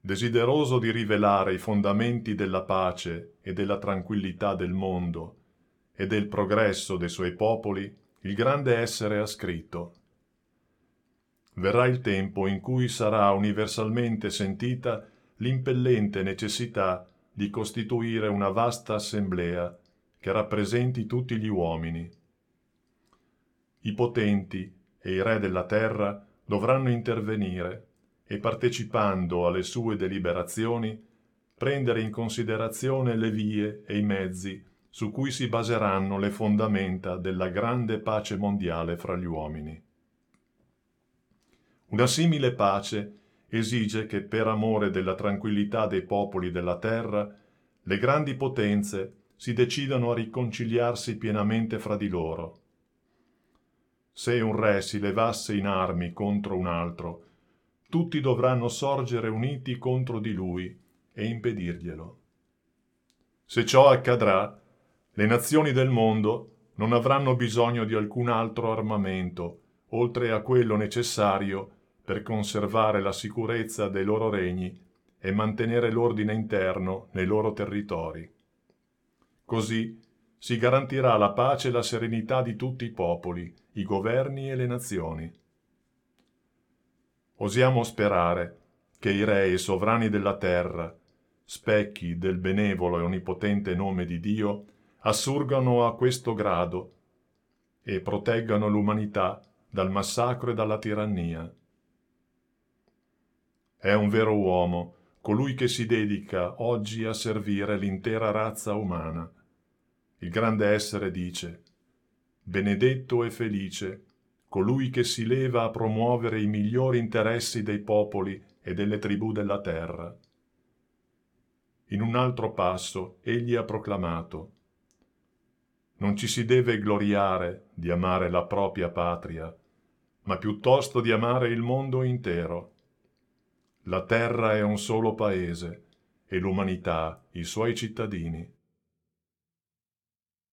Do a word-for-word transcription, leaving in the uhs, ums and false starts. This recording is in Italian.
Desideroso di rivelare i fondamenti della pace e della tranquillità del mondo e del progresso dei suoi popoli, il grande essere ha scritto: verrà il tempo in cui sarà universalmente sentita l'impellente necessità di costituire una vasta assemblea che rappresenti tutti gli uomini. I potenti e i re della terra dovranno intervenire e, partecipando alle sue deliberazioni, prendere in considerazione le vie e i mezzi su cui si baseranno le fondamenta della grande pace mondiale fra gli uomini. Una simile pace esige che, per amore della tranquillità dei popoli della terra, le grandi potenze si decidano a riconciliarsi pienamente fra di loro. Se un re si levasse in armi contro un altro, tutti dovranno sorgere uniti contro di lui e impedirglielo. Se ciò accadrà, le nazioni del mondo non avranno bisogno di alcun altro armamento, oltre a quello necessario per conservare la sicurezza dei loro regni e mantenere l'ordine interno nei loro territori. Così si garantirà la pace e la serenità di tutti i popoli, i governi e le nazioni. Osiamo sperare che i re e i sovrani della terra, specchi del benevolo e onnipotente nome di Dio, assurgano a questo grado e proteggano l'umanità dal massacro e dalla tirannia. È un vero uomo colui che si dedica oggi a servire l'intera razza umana. Il grande essere dice: benedetto e felice colui che si leva a promuovere i migliori interessi dei popoli e delle tribù della terra. In un altro passo egli ha proclamato: non ci si deve gloriare di amare la propria patria, ma piuttosto di amare il mondo intero. La terra è un solo paese e l'umanità i suoi cittadini.